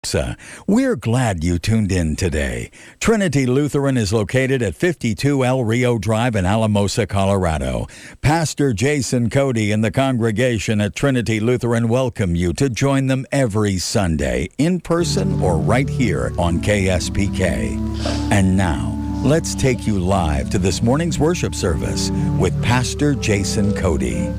We're glad you tuned in today. Trinity Lutheran is located at 52 El Rio Drive in Alamosa, Colorado. Pastor Jason Cody and the congregation at Trinity Lutheran welcome you to join them every Sunday, in person or right here on KSPK. And now, let's take you live to this morning's worship service with Pastor Jason Cody.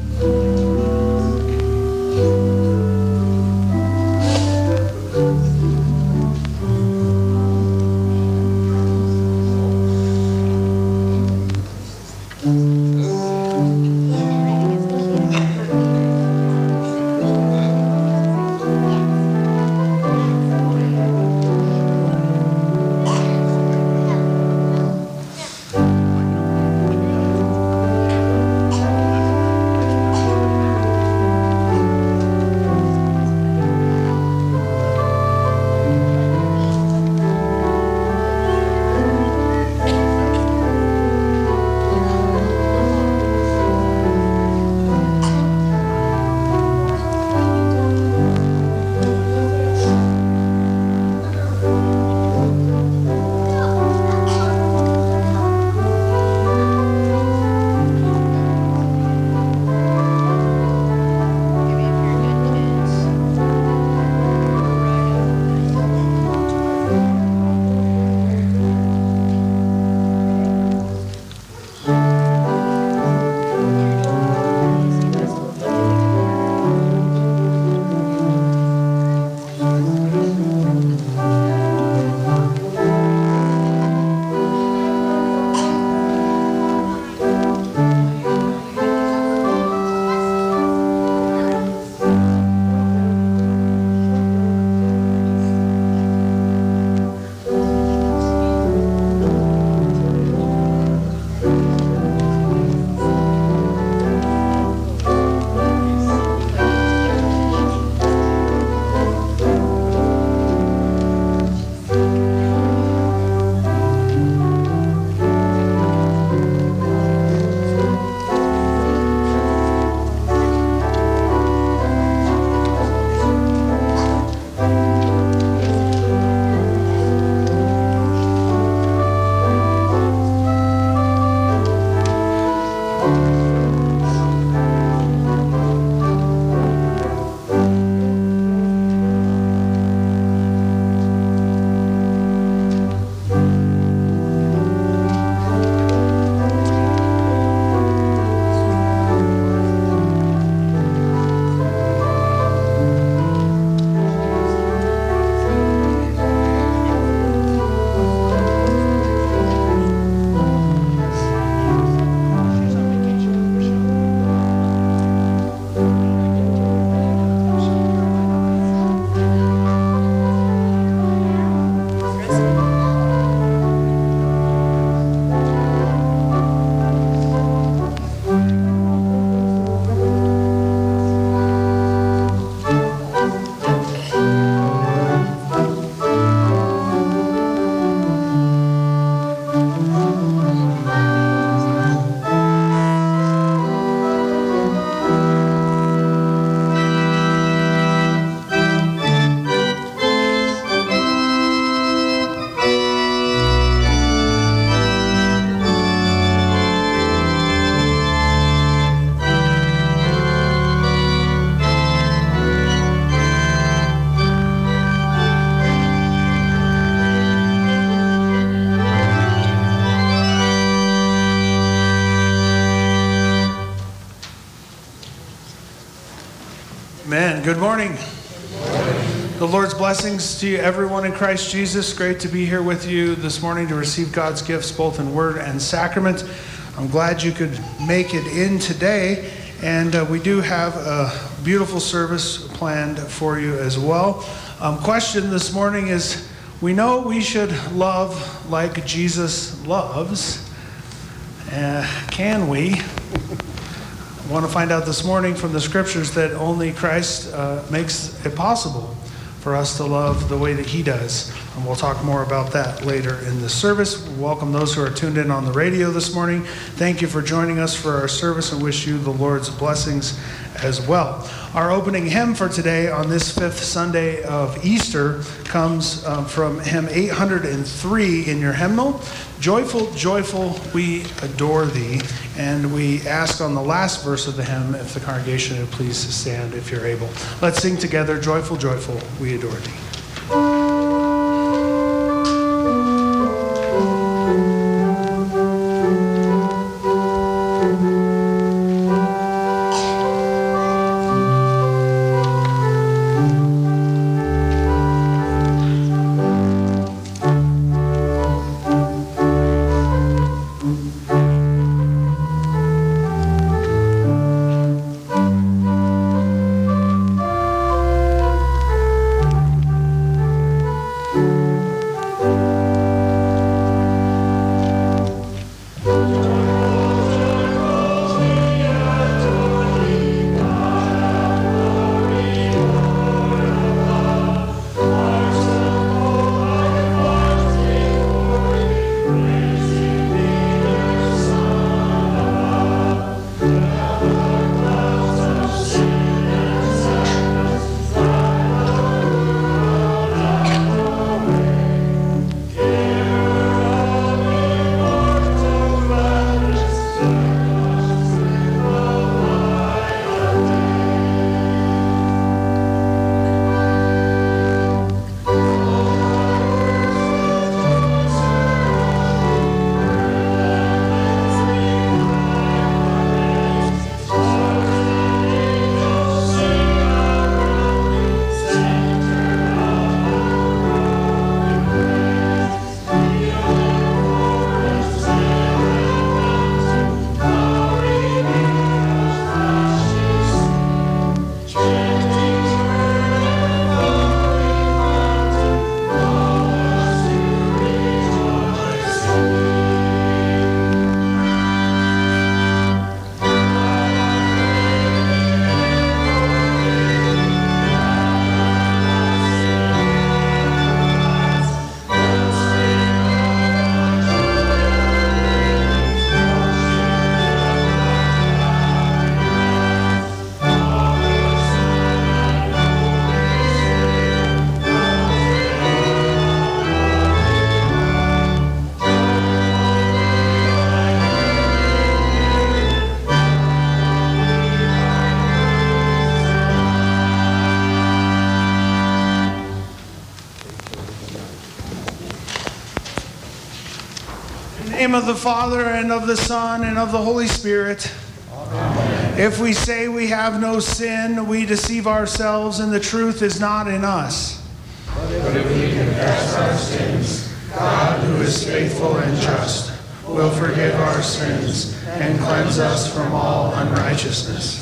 Amen. Good morning. The Lord's blessings to you, everyone in Christ Jesus. Great to be here with you this morning to receive God's gifts both in word and sacrament. I'm glad you could make it in today, and we do have a beautiful service planned for you as well. Question this morning is, we know we should love like Jesus loves. Can we? I want to find out this morning from the scriptures that only Christ makes it possible for us to love the way that he does. And we'll talk more about that later in the service. We welcome those who are tuned in on the radio this morning. Thank you for joining us for our service and wish you the Lord's blessings as well. Our opening hymn for today on this fifth Sunday of Easter comes from hymn 803 in your hymnal. Joyful, joyful, we adore thee. And we ask on the last verse of the hymn if the congregation would please stand if you're able. Let's sing together, joyful, joyful, we adore thee. name of the Father, and of the Son, and of the Holy Spirit. Amen. If we say we have no sin, we deceive ourselves, and the truth is not in us. But if we confess our sins, God, who is faithful and just, will forgive our sins and cleanse us from all unrighteousness.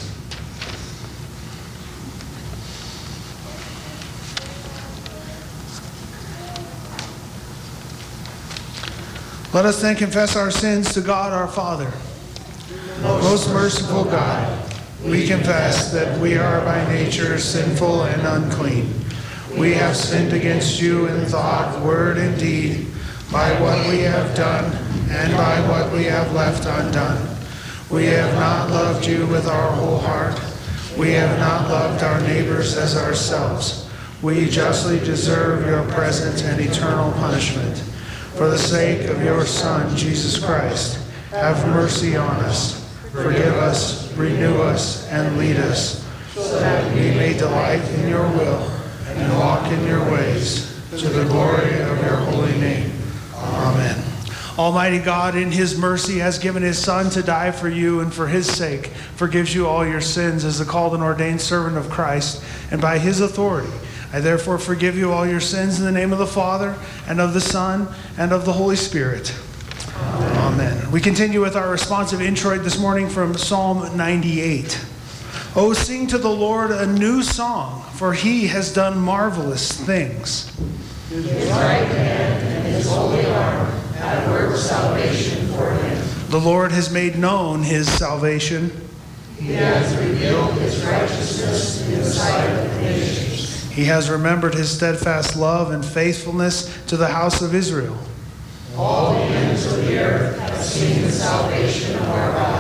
Let us then confess our sins to God our Father. Most merciful God, we confess that we are by nature sinful and unclean. We have sinned against you in thought, word, and deed, by what we have done and by what we have left undone. We have not loved you with our whole heart. We have not loved our neighbors as ourselves. We justly deserve your present and eternal punishment. For the sake of your Son, Jesus Christ, have mercy on us, forgive us, renew us, and lead us, so that we may delight in your will and walk in your ways, to the glory of your holy name. Amen. Almighty God, in his mercy, has given his Son to die for you, and for his sake forgives you all your sins as a called and ordained servant of Christ, and by his authority I therefore forgive you all your sins in the name of the Father, and of the Son, and of the Holy Spirit. Amen. Amen. We continue with our responsive introit this morning from Psalm 98. Oh, sing to the Lord a new song, for he has done marvelous things. His right hand and his holy arm have worked salvation for him. The Lord has made known his salvation. He has revealed his righteousness in the sight of the nations. He has remembered his steadfast love and faithfulness to the house of Israel. All the ends of the earth have seen the salvation of our God.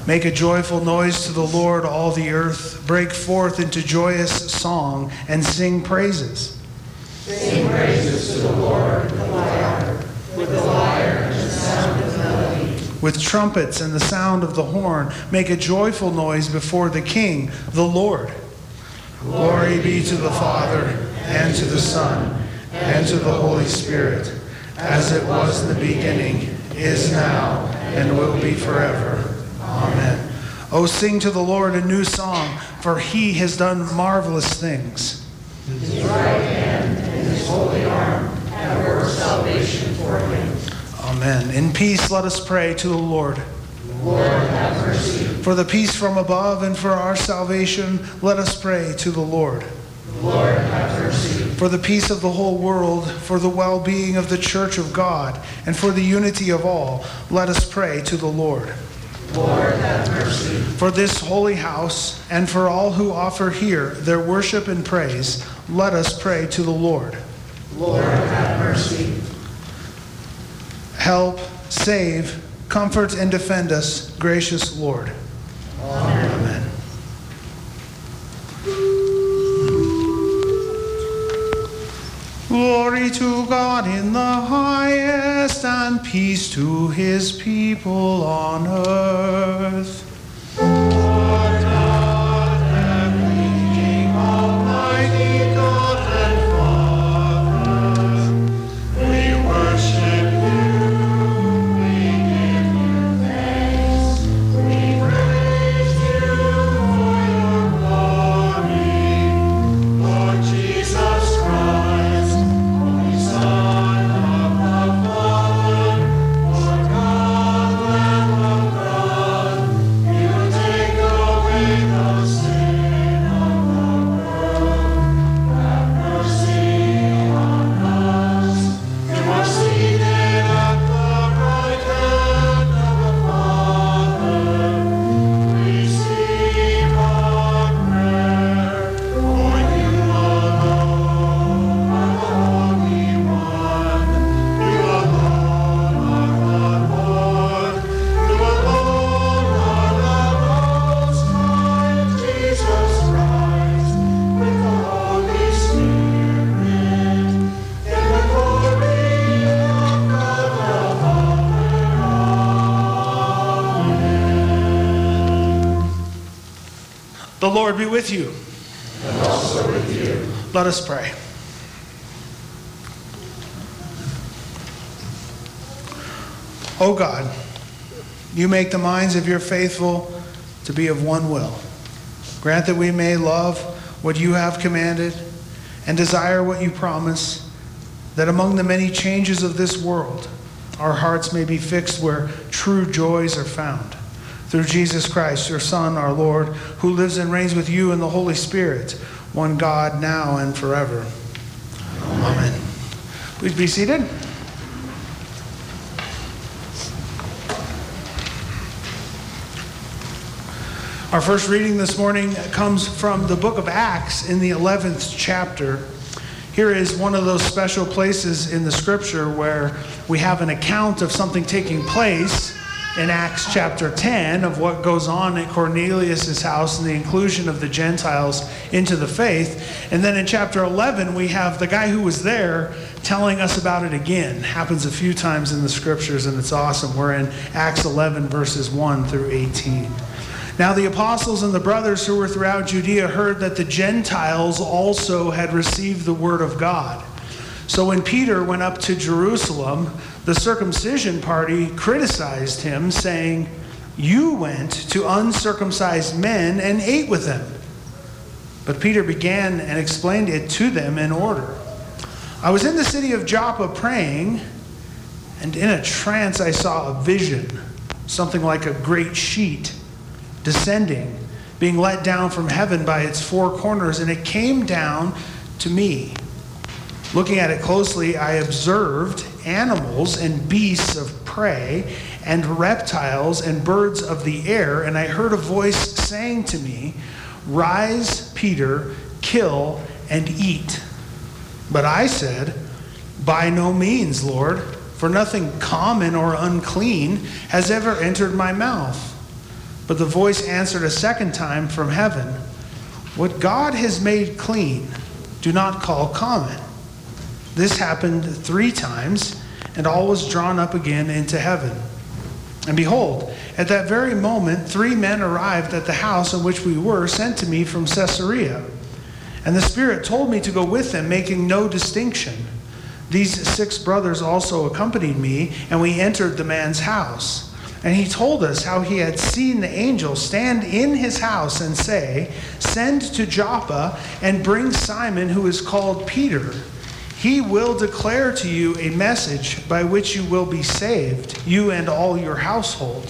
Make a joyful noise to the Lord, all the earth. Break forth into joyous song and sing praises. Sing praises to the Lord with the lyre and the sound of melody. With trumpets and the sound of the horn, make a joyful noise before the King, the Lord. Glory be to the Father, and to the Son, and to the Holy Spirit, as it was in the beginning, is now, and will be forever. Amen. Oh, sing to the Lord a new song, for he has done marvelous things. His right hand and his holy arm have worked salvation for him. Amen. In peace, let us pray to the Lord. Lord, have mercy. For the peace from above and for our salvation, let us pray to the Lord. Lord, have mercy. For the peace of the whole world, for the well-being of the Church of God, and for the unity of all, let us pray to the Lord. Lord, have mercy. For this holy house, and for all who offer here their worship and praise, let us pray to the Lord. Lord, have mercy. Help, save, comfort, and defend us, gracious Lord. Amen. Amen. Glory to God in the highest, and peace to his people on earth. Lord God, heavenly King, almighty God and Father, we worship you, we give you thanks, we praise you for your glory, Lord Jesus Christ, Holy Son of the Father, Lord God, Lamb of God, you take away the sin of the world. Have mercy on us. You are seated at the right hand of the Father. Receive our prayer, for you alone are the Holy One. You alone are the Lord. You alone are the Most High, Jesus Christ, with the Holy Spirit, in the glory of God the Father. Amen. The Lord be with you. And also with you. Let us pray. O God, you make the minds of your faithful to be of one will. Grant that we may love what you have commanded and desire what you promise, that among the many changes of this world, our hearts may be fixed where true joys are found. Through Jesus Christ, your Son, our Lord, who lives and reigns with you in the Holy Spirit, one God, now and forever. Amen. Please be seated. Our first reading this morning comes from the book of Acts in the 11th chapter. Here is one of those special places in the scripture where we have an account of something taking place in Acts chapter 10 of what goes on at Cornelius' house and the inclusion of the Gentiles into the faith. And then in chapter 11, we have the guy who was there telling us about it again. Happens a few times in the scriptures, and it's awesome. We're in Acts 11, verses 1 through 18. Now the apostles and the brothers who were throughout Judea heard that the Gentiles also had received the word of God. So when Peter went up to Jerusalem, the circumcision party criticized him, saying, "You went to uncircumcised men and ate with them." But Peter began and explained it to them in order. "I was in the city of Joppa praying, and in a trance I saw a vision, something like a great sheet, descending, being let down from heaven by its four corners, and it came down to me. Looking at it closely, I observed animals and beasts of prey and reptiles and birds of the air, and I heard a voice saying to me, 'Rise, Peter, kill and eat.' But I said, 'By no means, Lord, for nothing common or unclean has ever entered my mouth.' But the voice answered a second time from heaven, "What God has made clean, do not call common." This happened 3 times, and all was drawn up again into heaven. And behold, at that very moment 3 men arrived at the house in which we were, sent to me from Caesarea. And the Spirit told me to go with them, making no distinction. These 6 brothers also accompanied me, and we entered the man's house. And he told us how he had seen the angel stand in his house and say, "Send to Joppa and bring Simon, who is called Peter. He will declare to you a message by which you will be saved, you and all your household."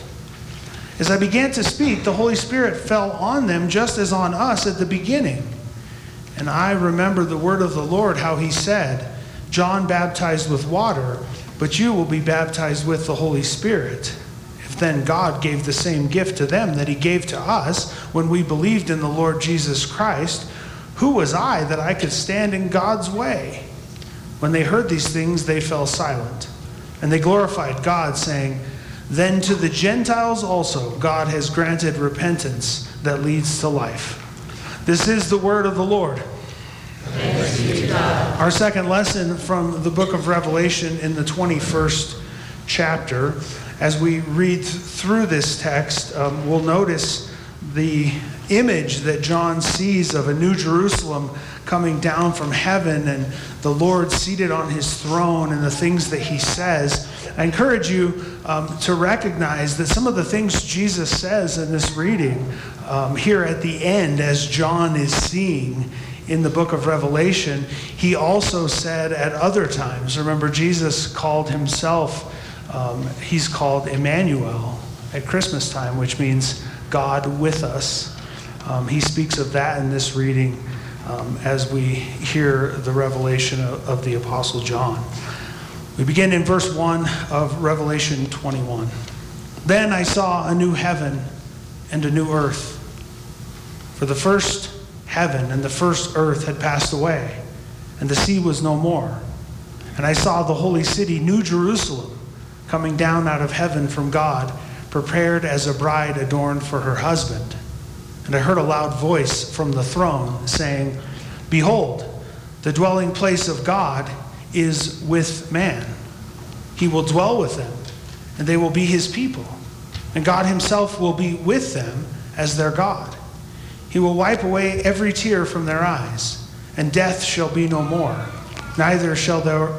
As I began to speak, the Holy Spirit fell on them just as on us at the beginning. And I remember the word of the Lord, how he said, "John baptized with water, but you will be baptized with the Holy Spirit." If then God gave the same gift to them that he gave to us when we believed in the Lord Jesus Christ, who was I that I could stand in God's way? When they heard these things, they fell silent. And they glorified God, saying, "Then to the Gentiles also God has granted repentance that leads to life." This is the word of the Lord. Thanks be to God. Our second lesson from the book of Revelation in the 21st chapter. As we read through this text, we'll notice the image that John sees of a new Jerusalem coming down from heaven and the Lord seated on his throne and the things that he says. I encourage you to recognize that some of the things Jesus says in this reading here at the end, as John is seeing in the book of Revelation, he also said at other times. Remember, Jesus called himself, he's called Emmanuel at Christmas time, which means God with us. He speaks of that in this reading as we hear the revelation of the Apostle John. We begin in verse 1 of Revelation 21. "Then I saw a new heaven and a new earth. For the first heaven and the first earth had passed away, and the sea was no more. And I saw the holy city, New Jerusalem, coming down out of heaven from God, prepared as a bride adorned for her husband. And I heard a loud voice from the throne saying, 'Behold, the dwelling place of God is with man. He will dwell with them, and they will be his people. And God himself will be with them as their God. He will wipe away every tear from their eyes, and death shall be no more. Neither shall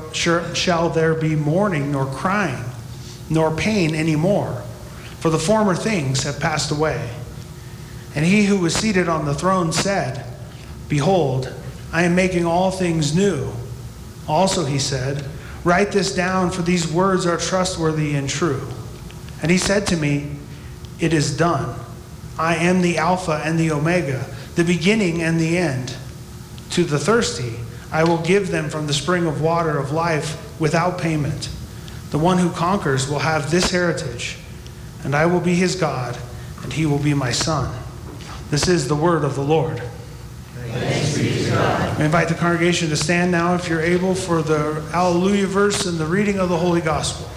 there be mourning nor crying, nor pain any more, for the former things have passed away.' And he who was seated on the throne said, 'Behold, I am making all things new.' Also he said, 'Write this down, for these words are trustworthy and true.' And he said to me, 'It is done. I am the Alpha and the Omega, the beginning and the end. To the thirsty, I will give them from the spring of water of life without payment. The one who conquers will have this heritage, and I will be his God, and he will be my son.'" This is the word of the Lord. Thanks be to God. I invite the congregation to stand now, if you're able, for the Alleluia verse and the reading of the Holy Gospel.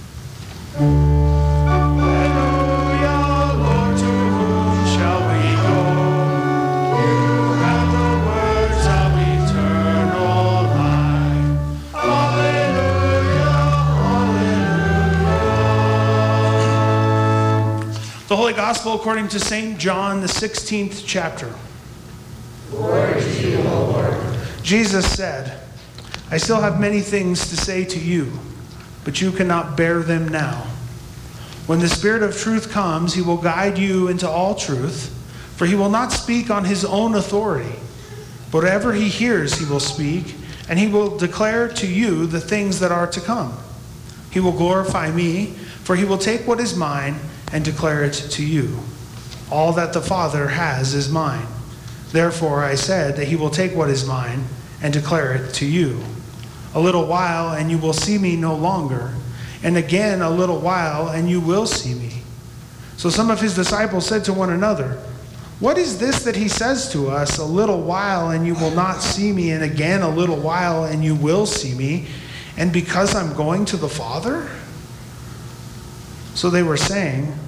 The Holy Gospel according to St. John, the 16th chapter. Glory to you, O Lord. Jesus said, "I still have many things to say to you, but you cannot bear them now. When the Spirit of truth comes, he will guide you into all truth, for he will not speak on his own authority. But whatever he hears, he will speak, and he will declare to you the things that are to come. He will glorify me, for he will take what is mine and declare it to you. All that the Father has is mine. Therefore I said that he will take what is mine and declare it to you. A little while, and you will see me no longer, and again a little while, and you will see me." So some of his disciples said to one another, "What is this that he says to us, 'A little while, and you will not see me, and again a little while, and you will see me, and because I'm going to the Father?" So they were saying,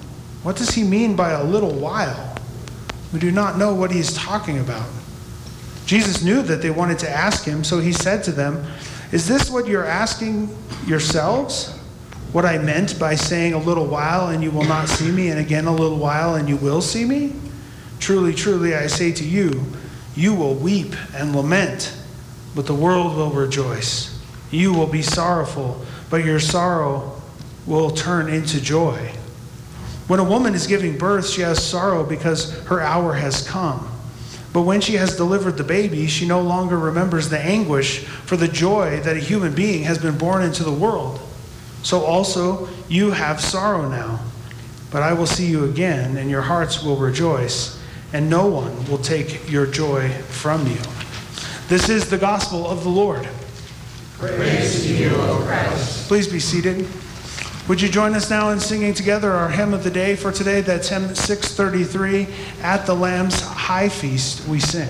What does he mean by a little while? We do not know what he's talking about. Jesus knew that they wanted to ask him, so he said to them, "Is this what you're asking yourselves? What I meant by saying a little while and you will not see me, and again a little while and you will see me? Truly, truly, I say to you, you will weep and lament, but the world will rejoice. You will be sorrowful, but your sorrow will turn into joy." When a woman is giving birth, she has sorrow because her hour has come. But when she has delivered the baby, she no longer remembers the anguish for the joy that a human being has been born into the world. So also you have sorrow now, but I will see you again, and your hearts will rejoice, and no one will take your joy from you. This is the gospel of the Lord. Praise to you, O Christ. Please be seated. Would you join us now in singing together our hymn of the day for today? That's hymn 633, At the Lamb's High Feast we sing.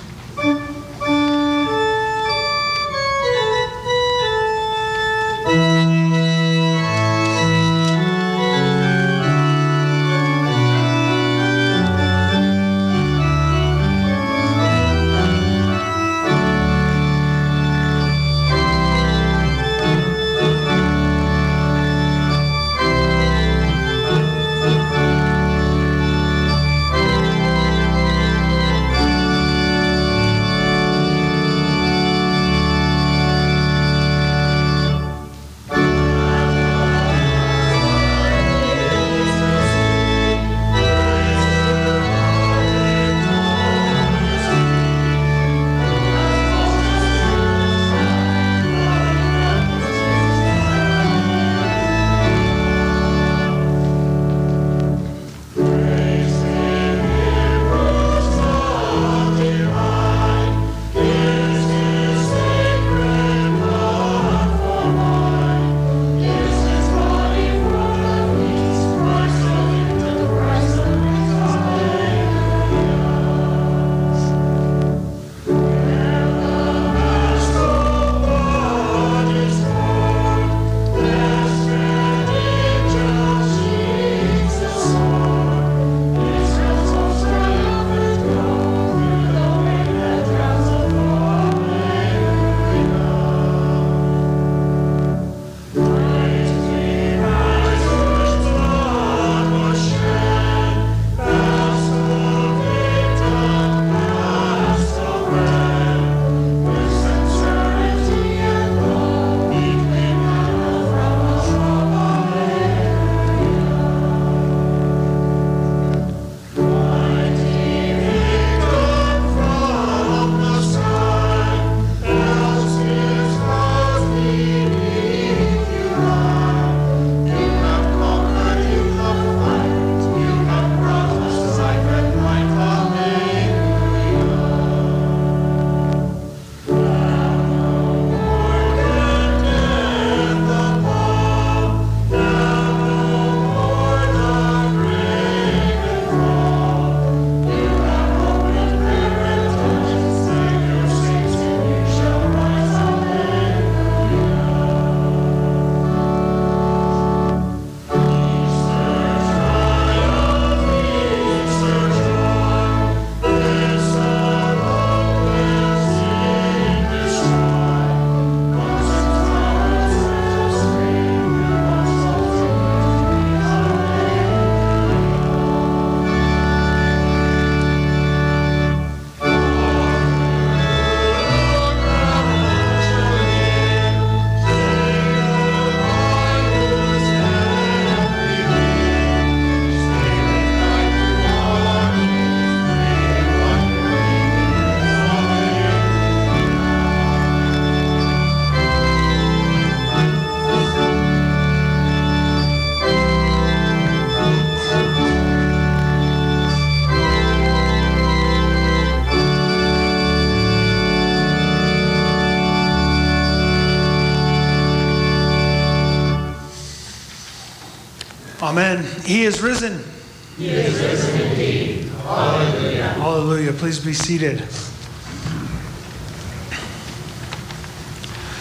Amen. He is risen. He is risen indeed. Hallelujah. Hallelujah. Please be seated.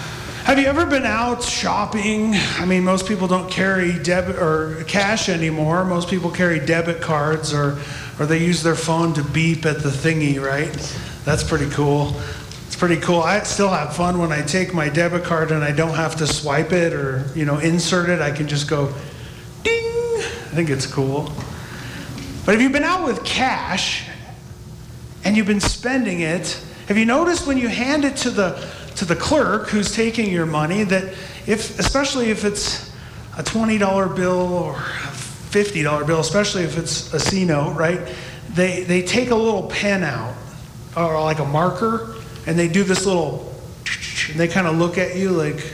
Have you ever been out shopping? I mean, most people don't carry debit or cash anymore. Most people carry debit cards, or they use their phone to beep at the thingy, right? That's pretty cool. It's pretty cool. I still have fun when I take my debit card and I don't have to swipe it or, insert it. I can just go ding. I think it's cool. But have you been out with cash and you've been spending it? Have you noticed when you hand it to the clerk who's taking your money that especially if it's a $20 bill or a $50 bill, especially if it's a C note, right? They take a little pen out or like a marker and they do this little, and they kind of look at you like,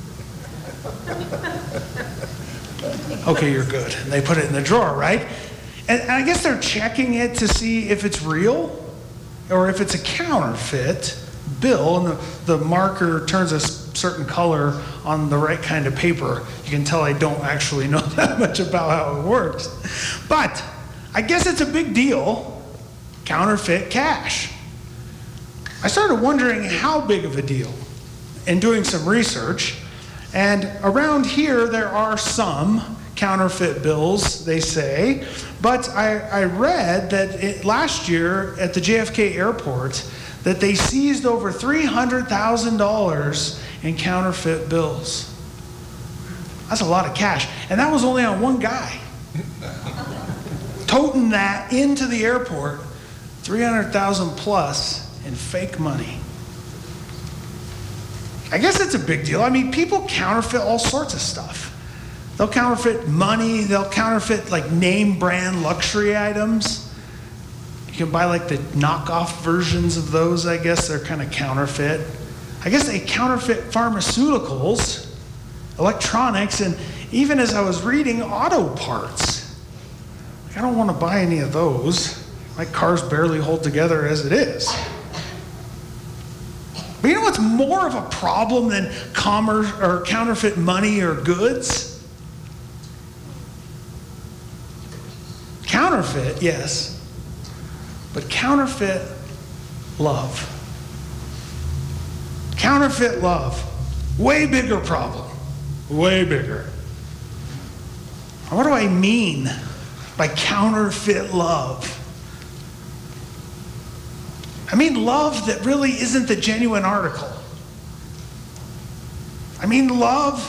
okay, you're good. And they put it in the drawer, right? And I guess they're checking it to see if it's real or if it's a counterfeit bill, and the marker turns a certain color on the right kind of paper. You can tell I don't actually know that much about how it works. But I guess it's a big deal, counterfeit cash. I started wondering how big of a deal in doing some research. And around here, there are some counterfeit bills, they say. But I read that last year at the JFK airport, that they seized over $300,000 in counterfeit bills. That's a lot of cash. And that was only on one guy. Toting that into the airport, $300,000 plus in fake money. I guess it's a big deal. I mean, people counterfeit all sorts of stuff. They'll counterfeit money. They'll counterfeit like name brand luxury items. You can buy like the knockoff versions of those, I guess. They're kind of counterfeit. I guess they counterfeit pharmaceuticals, electronics, and even as I was reading, auto parts. Like, I don't want to buy any of those. My cars barely hold together as it is. But you know what's more of a problem than commerce or counterfeit money or goods? Counterfeit, yes. But counterfeit love. Counterfeit love. Way bigger problem. Way bigger. What do I mean by counterfeit love? I mean love that really isn't the genuine article. I mean love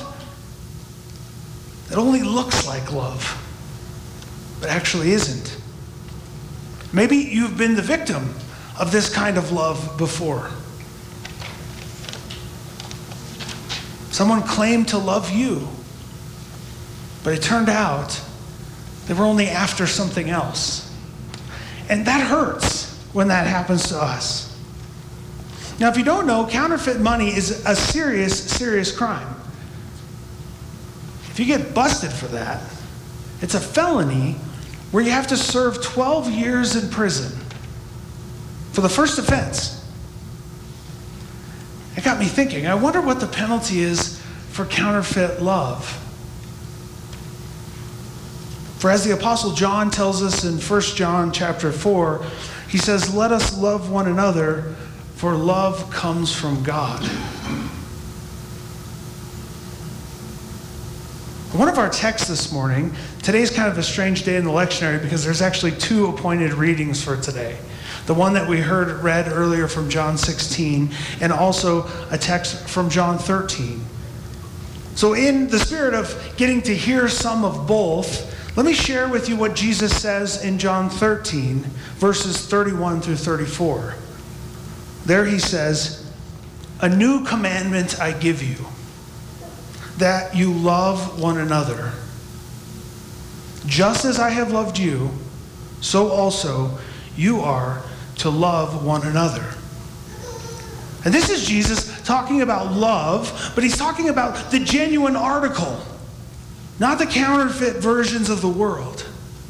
that only looks like love, but actually isn't. Maybe you've been the victim of this kind of love before. Someone claimed to love you, but it turned out they were only after something else. And that hurts when that happens to us. Now, if you don't know, counterfeit money is a serious, serious crime. If you get busted for that, it's a felony where you have to serve 12 years in prison for the first offense. It got me thinking, I wonder what the penalty is for counterfeit love. For as the Apostle John tells us in 1 John chapter 4, he says, "Let us love one another, for love comes from God." One of our texts this morning, today's kind of a strange day in the lectionary because there's actually two appointed readings for today. The one that we read earlier from John 16, and also a text from John 13. So in the spirit of getting to hear some of both, let me share with you what Jesus says in John 13, verses 31 through 34. There he says, "A new commandment I give you, that you love one another. Just as I have loved you, so also you are to love one another." And this is Jesus talking about love, but he's talking about the genuine article, not the counterfeit versions of the world.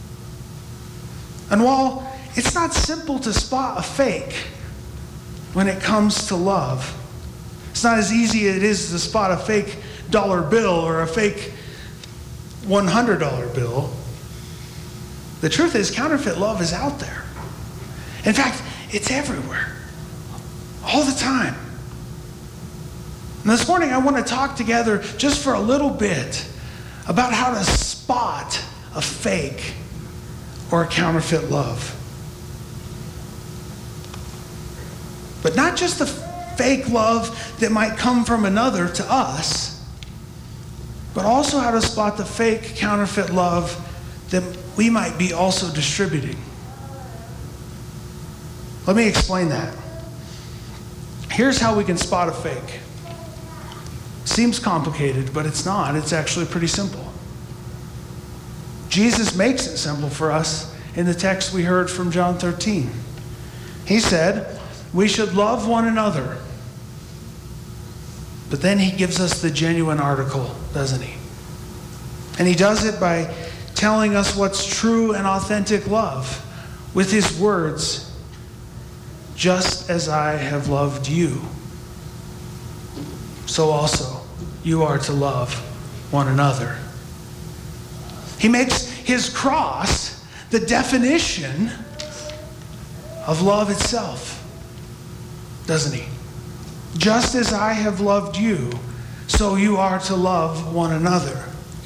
And while it's not simple to spot a fake when it comes to love, it's not as easy as it is to spot a fake dollar bill or a fake $100 bill. The truth is, counterfeit love is out there. In fact, it's everywhere, all the time. And this morning I want to talk together just for a little bit about how to spot a fake or a counterfeit love. But not just the fake love that might come from another to us, but also how to spot the fake, counterfeit love that we might be also distributing. Let me explain that. Here's how we can spot a fake. Seems complicated, but it's not. It's actually pretty simple. Jesus makes it simple for us in the text we heard from John 13. He said, we should love one another. But then he gives us the genuine article, doesn't he? And he does it by telling us what's true and authentic love with his words, just as I have loved you, so also you are to love one another. He makes his cross the definition of love itself, doesn't he? Just as I have loved you, so you are to love one another.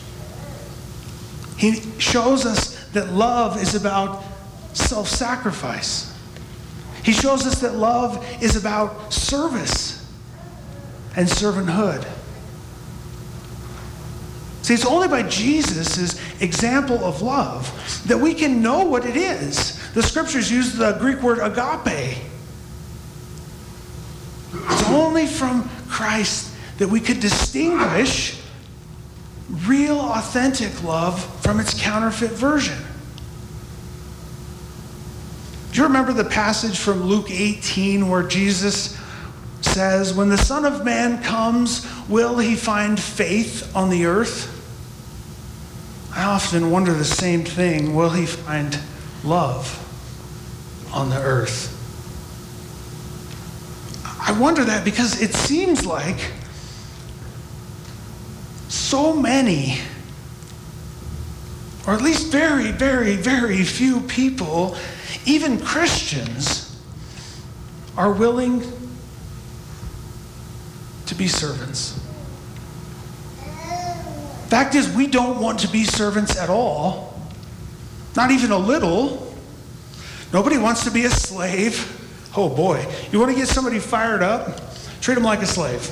He shows us that love is about self-sacrifice. He shows us that love is about service and servanthood. See, it's only by Jesus' example of love that we can know what it is. The scriptures use the Greek word agape. It's only from Christ that we could distinguish real, authentic love from its counterfeit version. Do you remember the passage from Luke 18 where Jesus says, when the Son of Man comes, will he find faith on the earth? I often wonder the same thing. Will he find love on the earth? I wonder that because it seems like so many, or at least very, very, very few people, even Christians, are willing to be servants. Fact is, we don't want to be servants at all. Not even a little. Nobody wants to be a slave. Oh boy, you want to get somebody fired up? Treat them like a slave.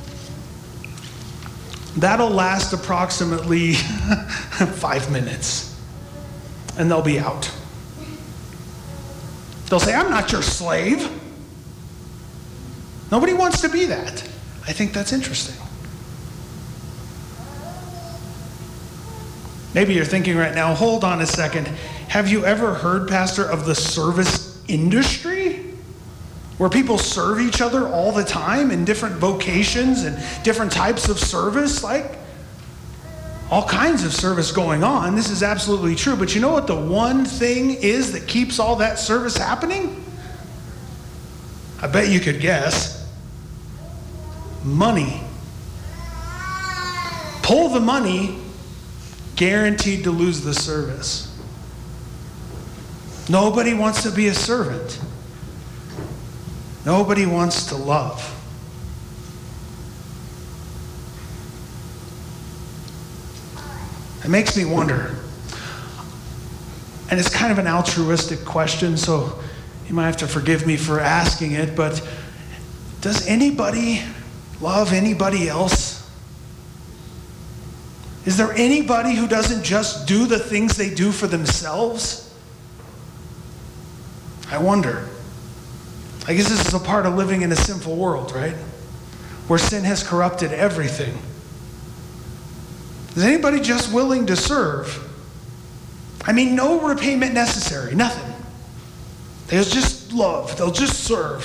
That'll last approximately 5 minutes. And they'll be out. They'll say, I'm not your slave. Nobody wants to be that. I think that's interesting. Maybe you're thinking right now, hold on a second. Have you ever heard, Pastor, of the service industry? Where people serve each other all the time in different vocations and different types of service? Like, all kinds of service going on. This is absolutely true. But you know what the one thing is that keeps all that service happening? I bet you could guess. Money. Pull the money, guaranteed to lose the service. Nobody wants to be a servant. Nobody wants to love. It makes me wonder, and it's kind of an altruistic question, so you might have to forgive me for asking it, but does anybody love anybody else? Is there anybody who doesn't just do the things they do for themselves? I wonder. I guess this is a part of living in a sinful world, right? Where sin has corrupted everything. Is anybody just willing to serve? I mean, no repayment necessary, nothing. They'll just love, they'll just serve.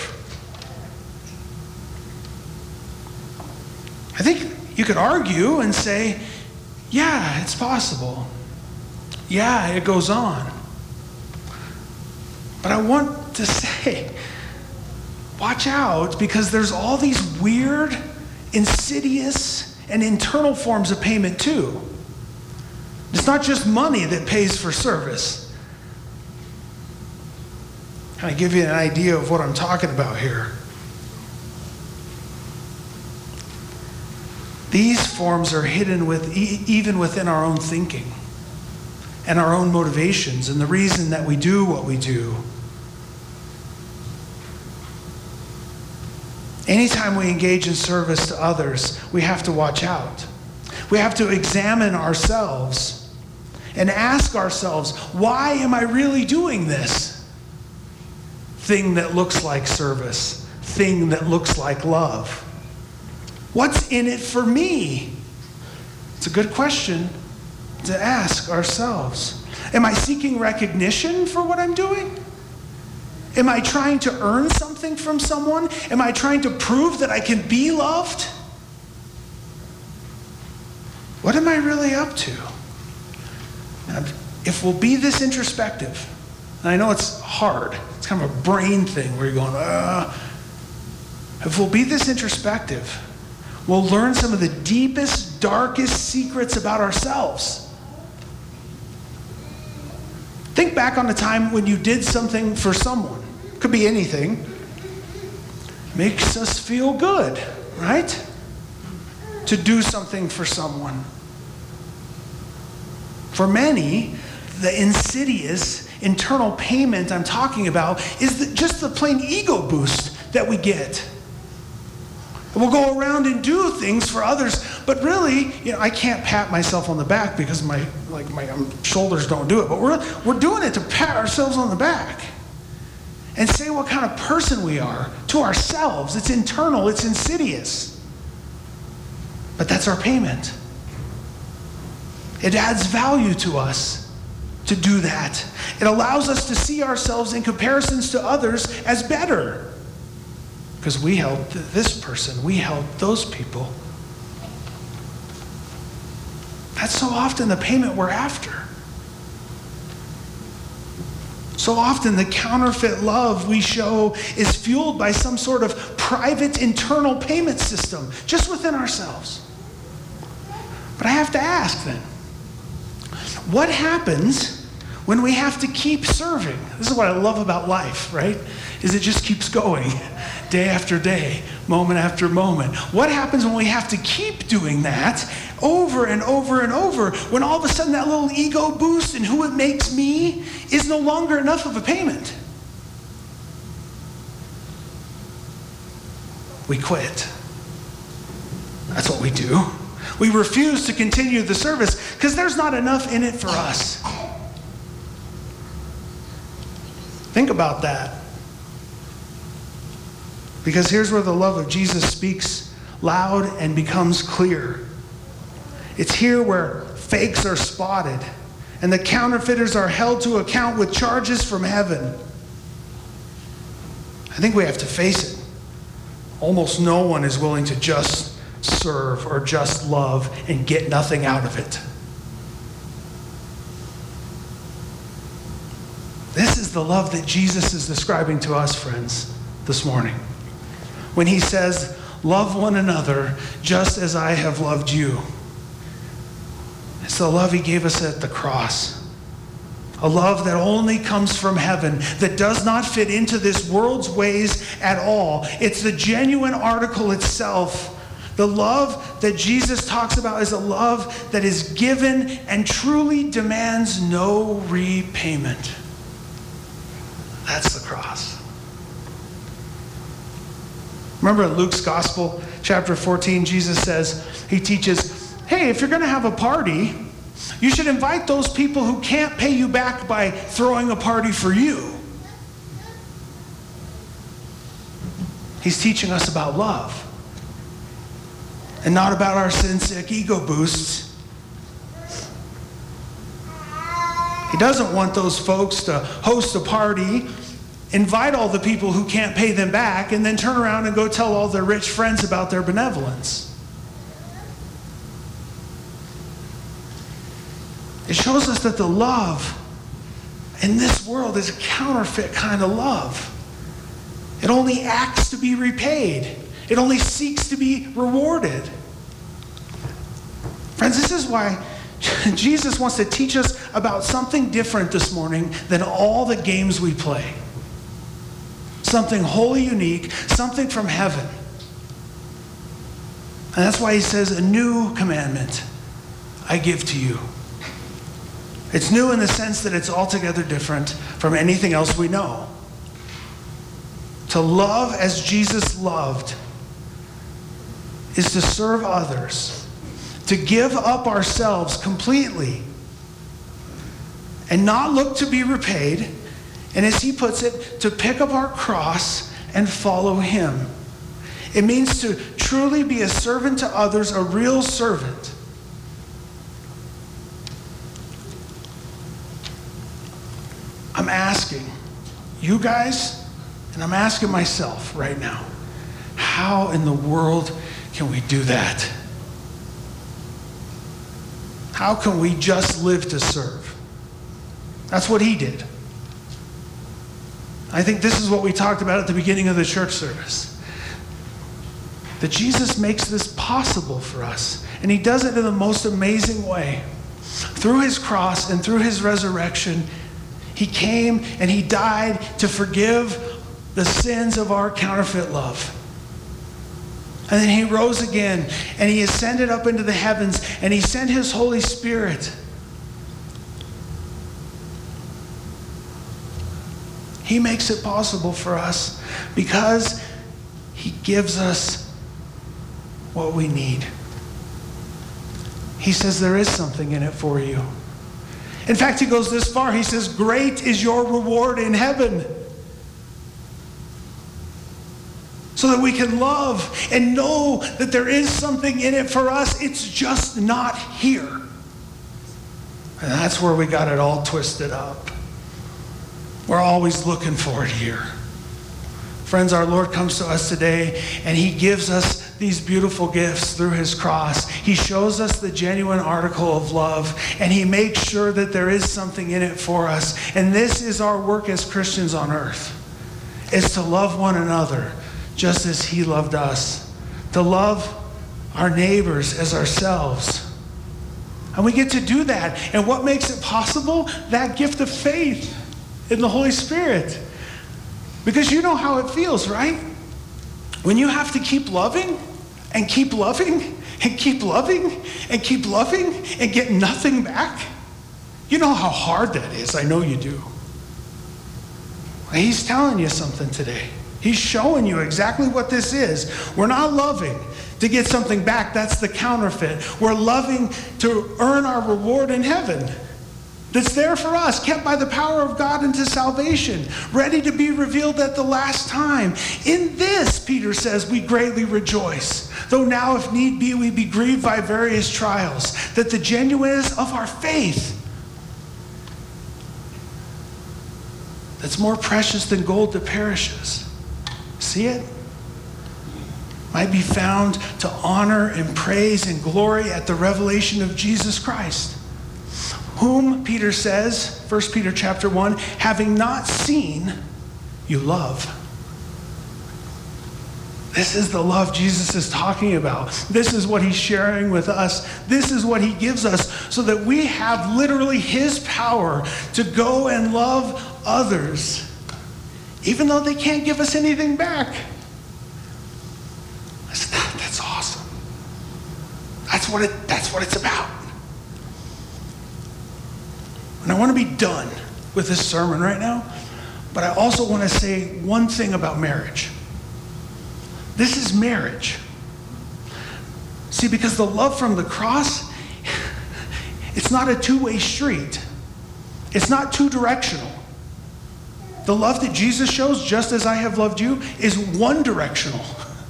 I think you could argue and say, yeah, it's possible. Yeah, it goes on. But I want to say, watch out, because there's all these weird, insidious, and internal forms of payment too. It's not just money that pays for service. Can I give you an idea of what I'm talking about here? These forms are hidden even within our own thinking and our own motivations and the reason that we do what we do. Anytime we engage in service to others, we have to watch out. We have to examine ourselves and ask ourselves, why am I really doing this thing that looks like service, thing that looks like love? What's in it for me? It's a good question to ask ourselves. Am I seeking recognition for what I'm doing? Am I trying to earn something from someone? Am I trying to prove that I can be loved? What am I really up to? Now, if we'll be this introspective, and I know it's hard, it's kind of a brain thing where you're going, if we'll be this introspective, we'll learn some of the deepest, darkest secrets about ourselves. Think back on a time when you did something for someone. Could be anything. Makes us feel good, right? To do something for someone. For many, the insidious internal payment I'm talking about is just the plain ego boost that we get. We'll go around and do things for others, but really, I can't pat myself on the back because my shoulders don't do it. But we're doing it to pat ourselves on the back and say what kind of person we are to ourselves. It's internal, it's insidious. But that's our payment. It adds value to us to do that. It allows us to see ourselves in comparisons to others as better. Because we helped this person, we helped those people. That's so often the payment we're after. So often the counterfeit love we show is fueled by some sort of private internal payment system just within ourselves. But I have to ask then, what happens when we have to keep serving? This is what I love about life, right? Is it just keeps going day after day, moment after moment. What happens when we have to keep doing that over and over and over, when all of a sudden that little ego boost and who it makes me is no longer enough of a payment? We quit. That's what we do. We refuse to continue the service because there's not enough in it for us. Think about that. Because here's where the love of Jesus speaks loud and becomes clear. It's here where fakes are spotted and the counterfeiters are held to account with charges from heaven. I think we have to face it. Almost no one is willing to just serve or just love and get nothing out of it. This is the love that Jesus is describing to us, friends, this morning. When he says, love one another just as I have loved you. It's the love he gave us at the cross. A love that only comes from heaven, that does not fit into this world's ways at all. It's the genuine article itself. The love that Jesus talks about is a love that is given and truly demands no repayment. That's the cross. Remember in Luke's Gospel, chapter 14, Jesus says, he teaches, hey, if you're going to have a party, you should invite those people who can't pay you back by throwing a party for you. He's teaching us about love and not about our sin-sick ego boosts. He doesn't want those folks to host a party, invite all the people who can't pay them back, and then turn around and go tell all their rich friends about their benevolence. It shows us that the love in this world is a counterfeit kind of love. It only acts to be repaid. It only seeks to be rewarded. Friends, this is why Jesus wants to teach us about something different this morning than all the games we play. Something wholly unique, something from heaven. And that's why he says, a new commandment I give to you. It's new in the sense that it's altogether different from anything else we know. To love as Jesus loved is to serve others, to give up ourselves completely and not look to be repaid, and as he puts it, to pick up our cross and follow him. It means to truly be a servant to others, a real servant. I'm asking you guys, and I'm asking myself right now, how in the world can we do that? How can we just live to serve? That's what he did. I think this is what we talked about at the beginning of the church service. That Jesus makes this possible for us. And he does it in the most amazing way. Through his cross and through his resurrection, he came and he died to forgive the sins of our counterfeit love. And then he rose again and he ascended up into the heavens and he sent his Holy Spirit. He makes it possible for us because he gives us what we need. He says there is something in it for you. In fact, he goes this far. He says, great is your reward in heaven. So that we can love and know that there is something in it for us. It's just not here. And that's where we got it all twisted up. We're always looking for it here. Friends, our Lord comes to us today and he gives us these beautiful gifts through his cross. He shows us the genuine article of love and he makes sure that there is something in it for us. And this is our work as Christians on earth. It's to love one another just as he loved us. To love our neighbors as ourselves. And we get to do that. And what makes it possible? That gift of faith in the Holy Spirit. Because you know how it feels, right? When you have to keep loving and keep loving and keep loving and keep loving and get nothing back. You know how hard that is. I know you do. He's telling you something today. He's showing you exactly what this is. We're not loving to get something back. That's the counterfeit. We're loving to earn our reward in heaven. That's there for us, kept by the power of God into salvation, ready to be revealed at the last time. In this, Peter says, we greatly rejoice. Though now, if need be, we be grieved by various trials, that the genuineness of our faith, that's more precious than gold that perishes. See it? Might be found to honor and praise and glory at the revelation of Jesus Christ. Whom, Peter says, 1 Peter chapter 1, having not seen, you love. This is the love Jesus is talking about. This is what he's sharing with us. This is what he gives us so that we have literally his power to go and love others, even though they can't give us anything back. That's awesome. That's what it's about. And I want to be done with this sermon right now, but I also want to say one thing about marriage. This is marriage. See, because the love from the cross, it's not a two-way street. It's not two-directional. The love that Jesus shows, just as I have loved you, is one-directional.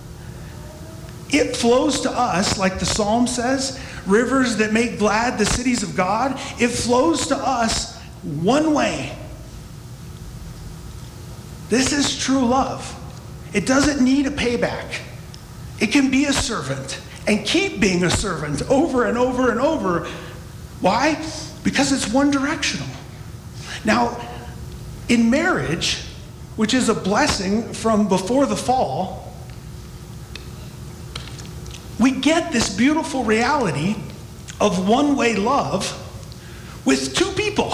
It flows to us, like the Psalm says, rivers that make glad the cities of God. It flows to us one way. This is true love. It doesn't need a payback. It can be a servant and keep being a servant over and over and over. Why? Because it's one directional. Now, in marriage, which is a blessing from before the fall, we get this beautiful reality of one-way love with two people.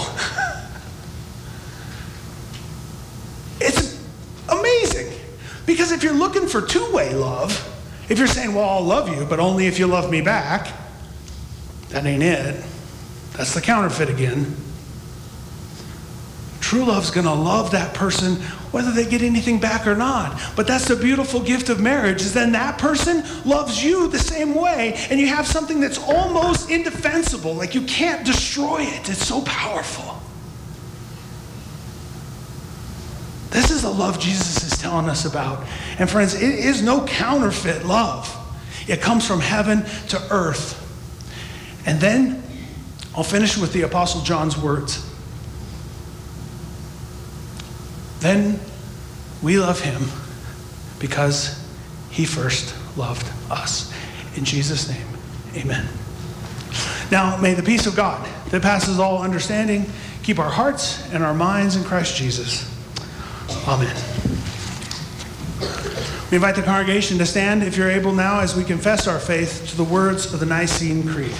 It's amazing. Because if you're looking for two-way love, If you're saying, well, I'll love you, but only if you love me back, that ain't it. That's the counterfeit again. True love's going to love that person whether they get anything back or not. But that's the beautiful gift of marriage, is then that person loves you the same way, and you have something that's almost indefensible, like you can't destroy it. It's so powerful. This is the love Jesus is telling us about. And friends, it is no counterfeit love. It comes from heaven to earth. And then I'll finish with the Apostle John's words. Then we love him because he first loved us. In Jesus' name, amen. Now, may the peace of God that passes all understanding keep our hearts and our minds in Christ Jesus. Amen. We invite the congregation to stand, if you're able now, as we confess our faith to the words of the Nicene Creed.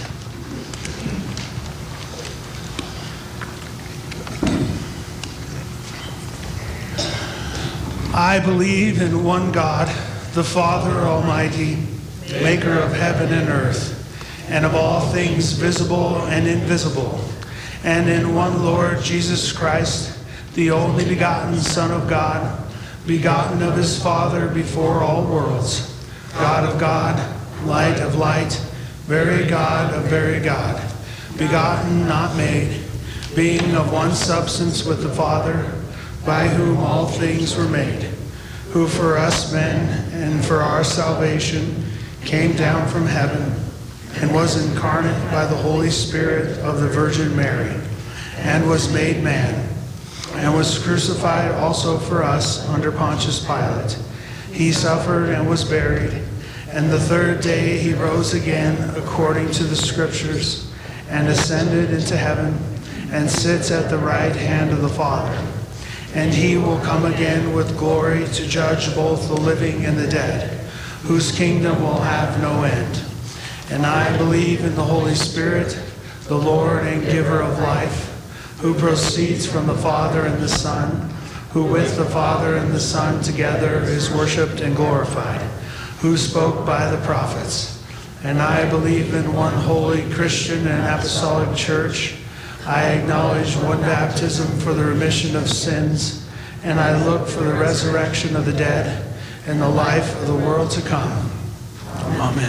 I believe in one God, the Father Almighty, maker of heaven and earth, and of all things visible and invisible, and in one Lord Jesus Christ, the only begotten Son of God, begotten of his Father before all worlds, God of God, light of light, very God of very God, begotten, not made, being of one substance with the Father, by whom all things were made, who for us men and for our salvation came down from heaven and was incarnate by the Holy Spirit of the Virgin Mary, and was made man, and was crucified also for us under Pontius Pilate. He suffered and was buried, and the third day he rose again according to the Scriptures, and ascended into heaven, and sits at the right hand of the Father. And he will come again with glory to judge both the living and the dead, whose kingdom will have no end. And I believe in the Holy Spirit, the Lord and giver of life, who proceeds from the Father and the Son, who with the Father and the Son together is worshipped and glorified, who spoke by the prophets. And I believe in one holy Christian and apostolic church. I acknowledge one baptism for the remission of sins, and I look for the resurrection of the dead and the life of the world to come. Amen.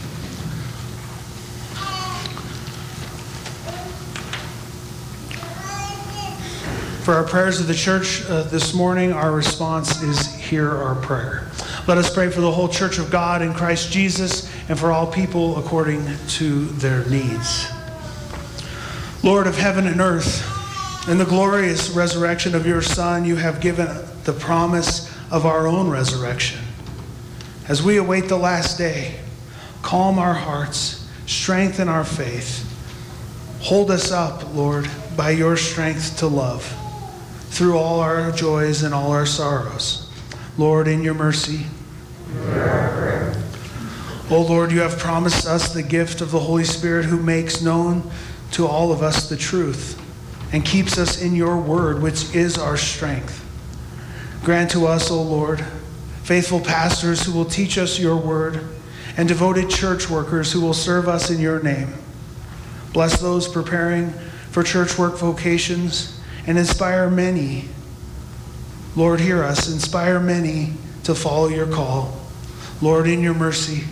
For our prayers of the church this morning, our response is, hear our prayer. Let us pray for the whole church of God in Christ Jesus and for all people according to their needs. Lord of heaven and earth, in the glorious resurrection of your Son, you have given the promise of our own resurrection. As we await the last day, calm our hearts, strengthen our faith. Hold us up, Lord, by your strength to love, through all our joys and all our sorrows. Lord, in your mercy. O Lord, you have promised us the gift of the Holy Spirit, who makes known to all of us the truth and keeps us in your word, which is our strength. Grant to us, O Lord, faithful pastors who will teach us your word, and devoted church workers who will serve us in your name. Bless those preparing for church work vocations, and inspire many. Lord, hear us. Inspire many to follow your call. Lord, in your mercy.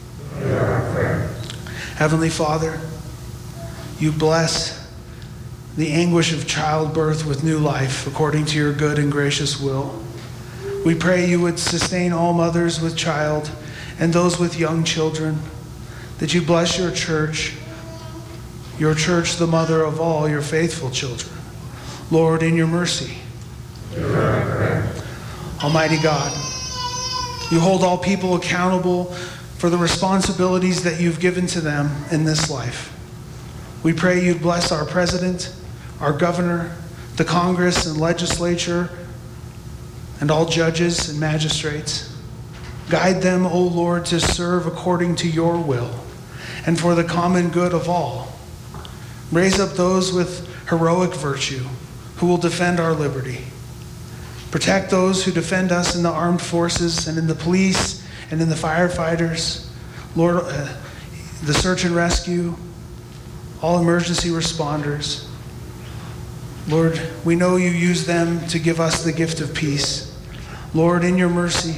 Heavenly Father, you bless the anguish of childbirth with new life according to your good and gracious will. We pray you would sustain all mothers with child and those with young children, that you bless your church, the mother of all your faithful children. Lord, in your mercy. Almighty God, you hold all people accountable for the responsibilities that you've given to them in this life. We pray you'd bless our president, our governor, the Congress and legislature, and all judges and magistrates. Guide them, O Lord, to serve according to your will and for the common good of all. Raise up those with heroic virtue who will defend our liberty. Protect those who defend us in the armed forces and in the police and in the firefighters, Lord, the search and rescue, all emergency responders. Lord, we know you use them to give us the gift of peace. Lord, in your mercy,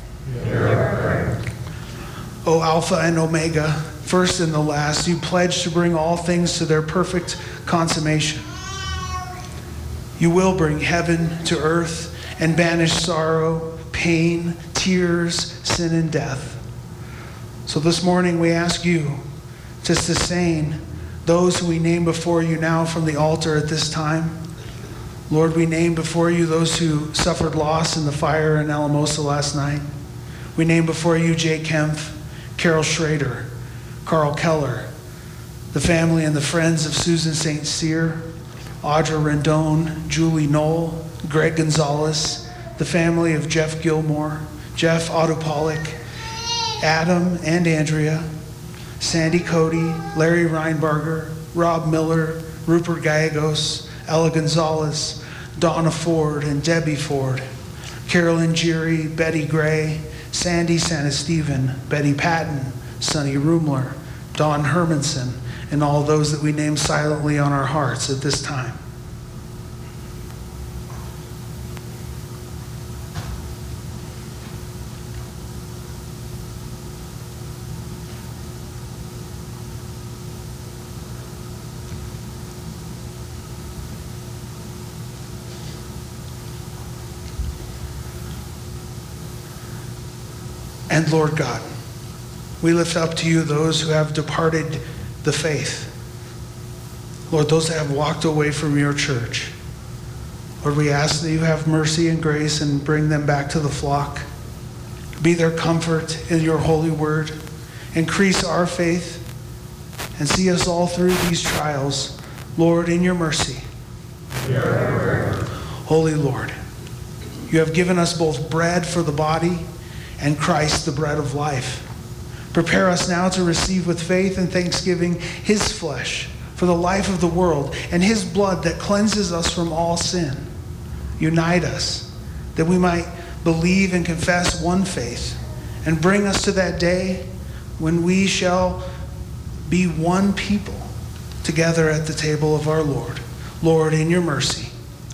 O Alpha and Omega, first and the last, you pledge to bring all things to their perfect consummation. You will bring heaven to earth and banish sorrow, pain, tears, sin, and death. So this morning we ask you to sustain those who we name before you now from the altar at this time. Lord, we name before you those who suffered loss in the fire in Alamosa last night. We name before you Jay Kempf, Carol Schrader, Carl Keller, the family and the friends of Susan St. Cyr, Audra Rendon, Julie Knoll, Greg Gonzalez, the family of Jeff Gilmore, Jeff Otto Pollock, Adam and Andrea, Sandy Cody, Larry Reinbarger, Rob Miller, Rupert Gallegos, Ella Gonzalez, Donna Ford and Debbie Ford, Carolyn Geary, Betty Gray, Sandy Sanesteven, Betty Patton, Sonny Rumler, Don Hermanson, and all those that we name silently on our hearts at this time. And Lord God, we lift up to you those who have departed the faith. Lord, those that have walked away from your church. Lord, we ask that you have mercy and grace and bring them back to the flock. Be their comfort in your holy word. Increase our faith and see us all through these trials, Lord, in your mercy. Holy Lord, you have given us both bread for the body and Christ, the bread of life. Prepare us now to receive with faith and thanksgiving his flesh for the life of the world and his blood that cleanses us from all sin. Unite us that we might believe and confess one faith and bring us to that day when we shall be one people together at the table of our Lord. Lord, in your mercy.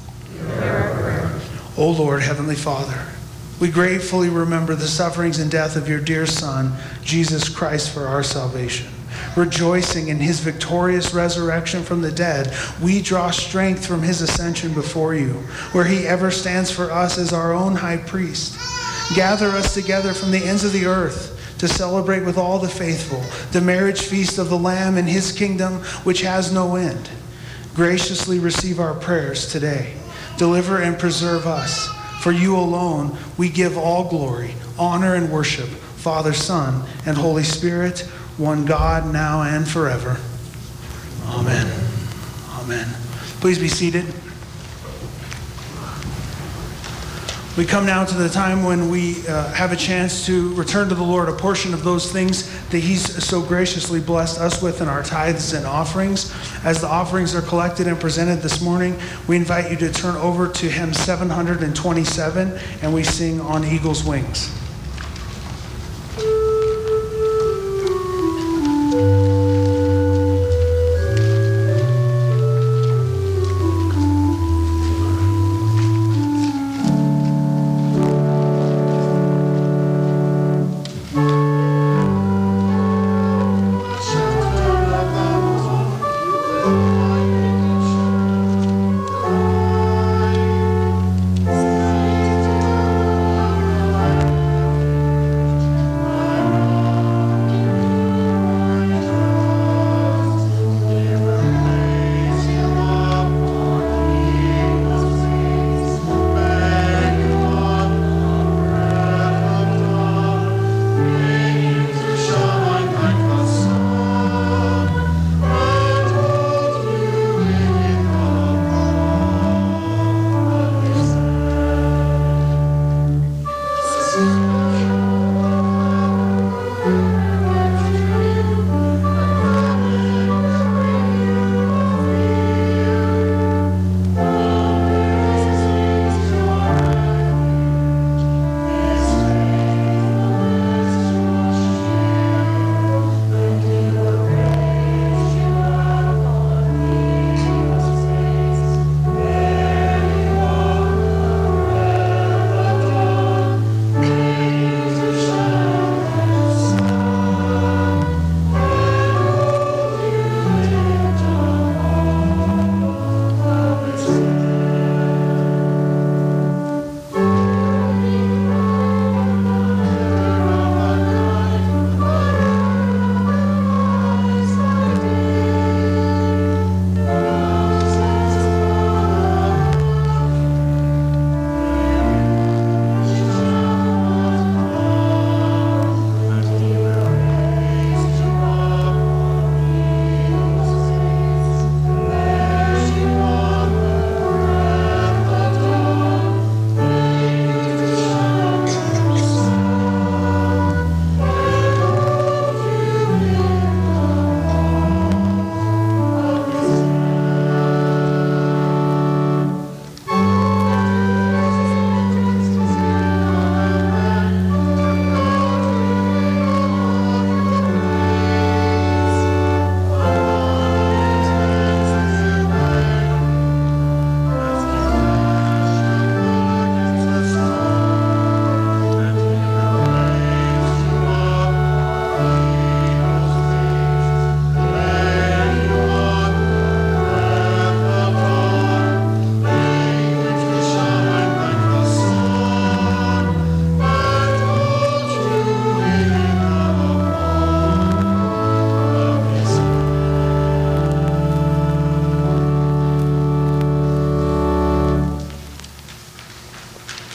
O Lord, Heavenly Father, we gratefully remember the sufferings and death of your dear Son, Jesus Christ, for our salvation. Rejoicing in his victorious resurrection from the dead, we draw strength from his ascension before you, where he ever stands for us as our own high priest. Gather us together from the ends of the earth to celebrate with all the faithful the marriage feast of the Lamb in his kingdom, which has no end. Graciously receive our prayers today. Deliver and preserve us. For you alone we give all glory, honor, and worship, Father, Son, and Holy Spirit, one God, now and forever. Amen. Amen. Please be seated. We come now to the time when we have a chance to return to the Lord a portion of those things that he's so graciously blessed us with in our tithes and offerings. As the offerings are collected and presented this morning, we invite you to turn over to hymn 727, and we sing On Eagle's Wings.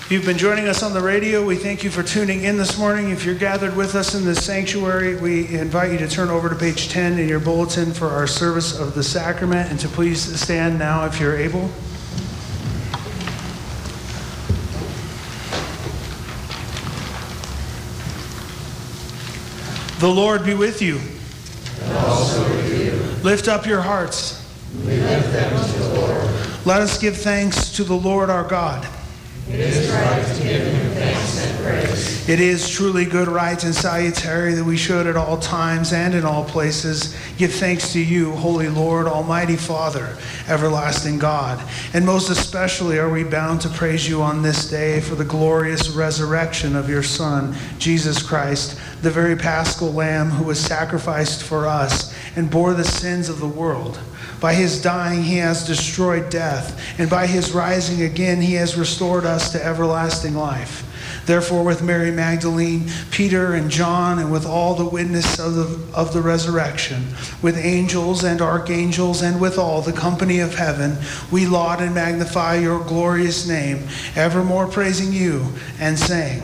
If you've been joining us on the radio, we thank you for tuning in this morning. If you're gathered with us in the sanctuary, we invite you to turn over to page 10 in your bulletin for our service of the sacrament, and to please stand now if you're able. The Lord be with you. And also with you. Lift up your hearts. We lift them to the Lord. Let us give thanks to the Lord our God. It is right to give him thanks and praise. It is truly good, right, and salutary that we should at all times and in all places give thanks to you, Holy Lord, Almighty Father, everlasting God. And most especially are we bound to praise you on this day for the glorious resurrection of your Son, Jesus Christ, the very Paschal Lamb who was sacrificed for us and bore the sins of the world. By his dying, he has destroyed death, and by his rising again, he has restored us to everlasting life. Therefore, with Mary Magdalene, Peter, and John, and with all the witness of the resurrection, with angels and archangels, and with all the company of heaven, we laud and magnify your glorious name, evermore praising you and saying,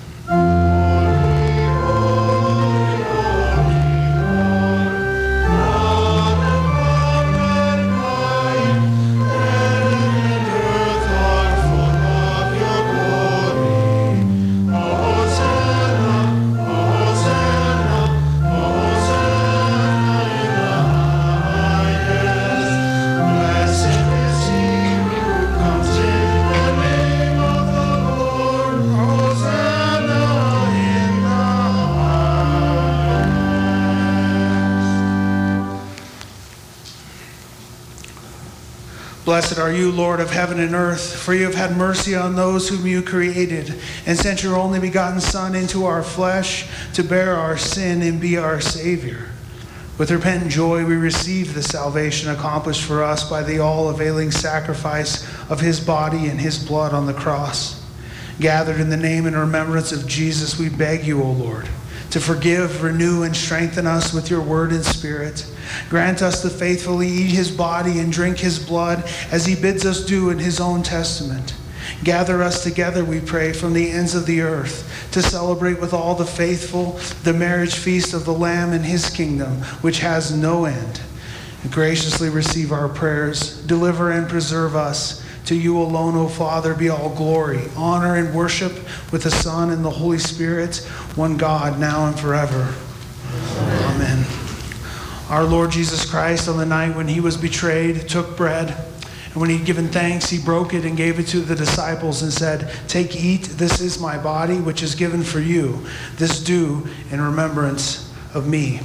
Blessed are you, Lord of heaven and earth, for you have had mercy on those whom you created, and sent your only begotten Son into our flesh to bear our sin and be our Savior. With repentant joy we receive the salvation accomplished for us by the all-availing sacrifice of his body and his blood on the cross. Gathered in the name and remembrance of Jesus, we beg you, O Lord, to forgive, renew, and strengthen us with your word and spirit. Grant us to faithfully eat his body and drink his blood as he bids us do in his own testament. Gather us together, we pray, from the ends of the earth to celebrate with all the faithful the marriage feast of the Lamb in his kingdom, which has no end. And graciously receive our prayers. Deliver and preserve us. To you alone, O Father, be all glory, honor, and worship with the Son and the Holy Spirit, one God, now and forever. Amen. Our Lord Jesus Christ, on the night when he was betrayed, took bread, and when he'd given thanks, he broke it and gave it to the disciples and said, "Take, eat, this is my body, which is given for you. This do in remembrance of me."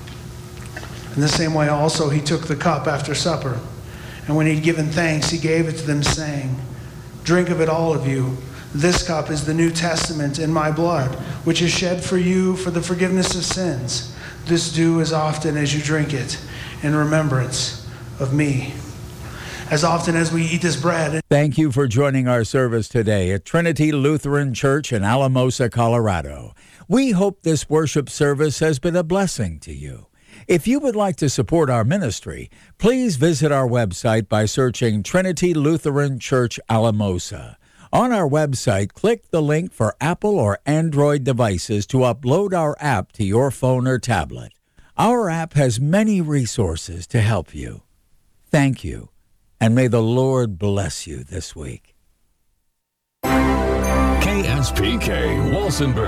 In the same way also he took the cup after supper, and when he'd given thanks, he gave it to them, saying, "Drink of it, all of you. This cup is the New Testament in my blood, which is shed for you for the forgiveness of sins. This do as often as you drink it in remembrance of me." As often as we eat this bread. Thank you for joining our service today at Trinity Lutheran Church in Alamosa, Colorado. We hope this worship service has been a blessing to you. If you would like to support our ministry, please visit our website by searching Trinity Lutheran Church Alamosa. On our website, click the link for Apple or Android devices to upload our app to your phone or tablet. Our app has many resources to help you. Thank you, and may the Lord bless you this week. KSPK Walsenburg.